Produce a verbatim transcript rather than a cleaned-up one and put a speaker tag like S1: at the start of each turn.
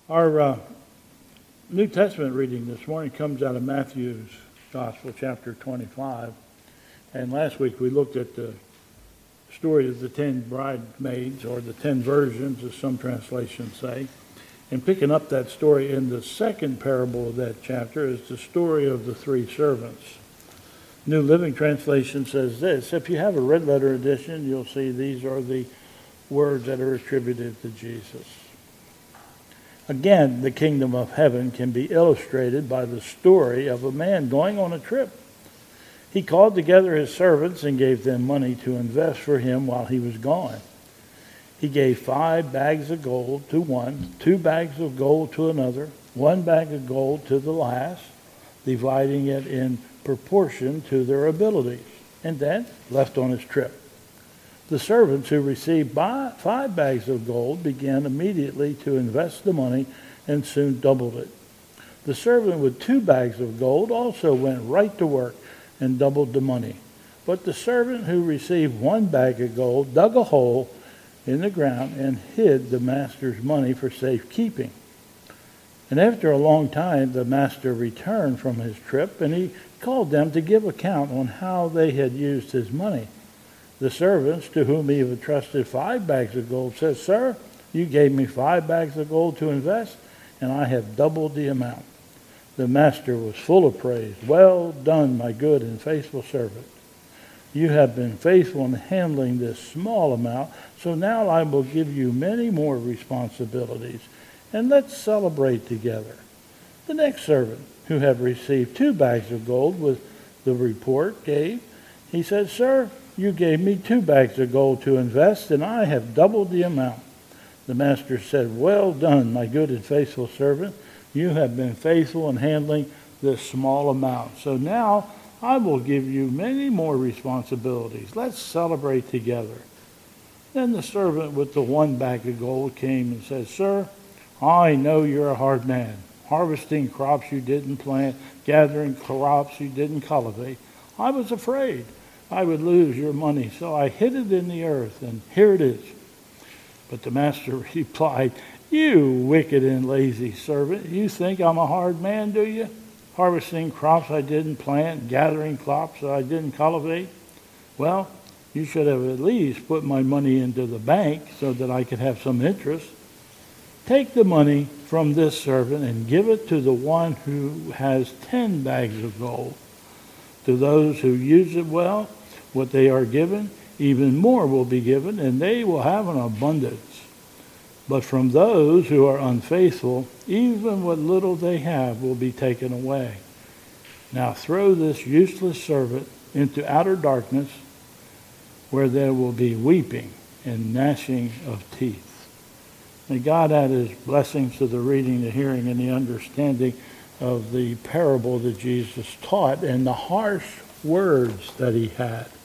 S1: Our uh, New Testament reading this morning comes out of Matthew's Gospel, chapter twenty-five. And last week we looked at the story of the ten bridesmaids, or the ten virgins, as some translations say. And picking up that story in the second parable of that chapter is the story of the three servants. New Living Translation says this. If you have a red letter edition, you'll see these are the words that are attributed to Jesus. Again, the kingdom of heaven can be illustrated by the story of a man going on a trip. He called together his servants and gave them money to invest for him while he was gone. He gave five bags of gold to one, two bags of gold to another, one bag of gold to the last, dividing it in proportion to their abilities, and then left on his trip. The servants who received five bags of gold began immediately to invest the money and soon doubled it. The servant with two bags of gold also went right to work and doubled the money. But the servant who received one bag of gold dug a hole in the ground and hid the master's money for safekeeping. And after a long time, the master returned from his trip, and he called them to give account on how they had used his money. The servants to whom he had entrusted five bags of gold said, "Sir, you gave me five bags of gold to invest, and I have doubled the amount." The master was full of praise. "Well done, my good and faithful servant. You have been faithful in handling this small amount, so now I will give you many more responsibilities, and let's celebrate together." The next servant, who had received two bags of gold with the report gave, he said, "Sir, you gave me two bags of gold to invest, and I have doubled the amount." The master said, "Well done, my good and faithful servant. You have been faithful in handling this small amount, so now I will give you many more responsibilities. Let's celebrate together." Then the servant with the one bag of gold came and said, "Sir, I know you're a hard man, harvesting crops you didn't plant, gathering crops you didn't cultivate. I was afraid I would lose your money, so I hid it in the earth, and here it is." But the master replied, "You wicked and lazy servant, you think I'm a hard man, do you? Harvesting crops I didn't plant, gathering crops that I didn't cultivate? Well, you should have at least put my money into the bank so that I could have some interest. Take the money from this servant and give it to the one who has ten bags of gold. To those who use it well, what they are given, even more will be given, and they will have an abundance. But from those who are unfaithful, even what little they have will be taken away. Now throw this useless servant into outer darkness, where there will be weeping and gnashing of teeth." May God add his blessings to the reading, the hearing, and the understanding of the parable that Jesus taught and the harsh words that he had.